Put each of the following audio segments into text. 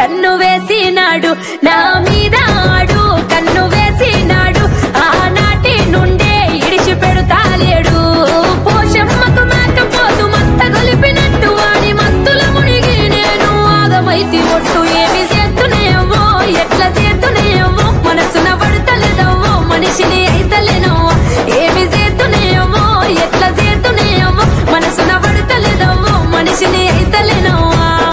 కన్ను వేసినాడు నా మీద ఆడు కన్ను వేసినాడు ఆనాటి నుండే ఇడిచి పెడతాలేడు పోషమ్మకు మేకపోతు మత్త గొలిపినట్టు వాడి మత్తుల మునిగి నేను ఆగమైతి ఒట్టు ఏమి చేస్తునేవో ఎట్లా చేస్తునేవో మనసున పడతలేదవ్వో మనిషిని అయితలేనవ్వో ఏమి చేస్తునేవో ఎట్లా చేస్తునేవో మనసున పడతలేదవ్వో మనిషిని అయితలేనవ్వో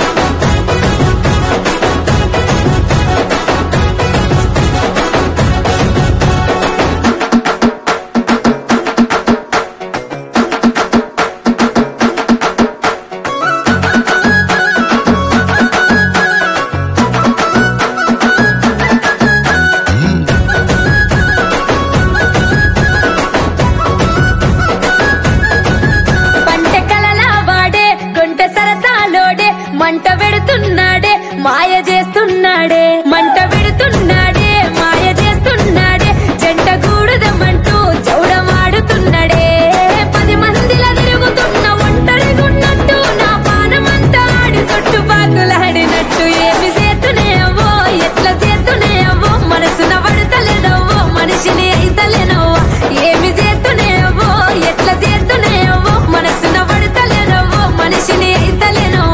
మంట పెడుతున్నాడే మాయ చేస్తున్నాడే మంట పెడుతున్నాడే మాయ చేస్తున్నాడే జంట కూడదమంటూ చౌడమాడుతున్నాడే 10 మందిలా తిరుగుతున్న ఒంటరిగున్నట్టు నా పానమంతా ఆడి చుట్టుపాకులాడినట్టు ఏమి చేతునేవో ఎట్లా చేతునేవో మనసున పడతలేదవ్వో మనిషిని అయితలేనవ్వో ఏమి చేతునేవో ఎట్లా చేతునేవో మనసున పడతలేదవ్వో మనిషిని అయితలేనవ్వో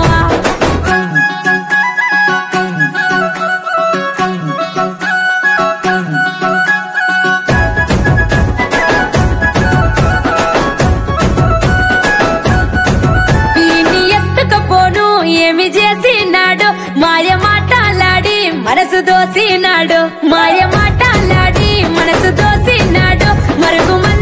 ఏమి చేసినాడు మాయ మాటలాడి మనసు దోసినాడు మాయ మాటలాడి మనసు దోసినాడు మరుగు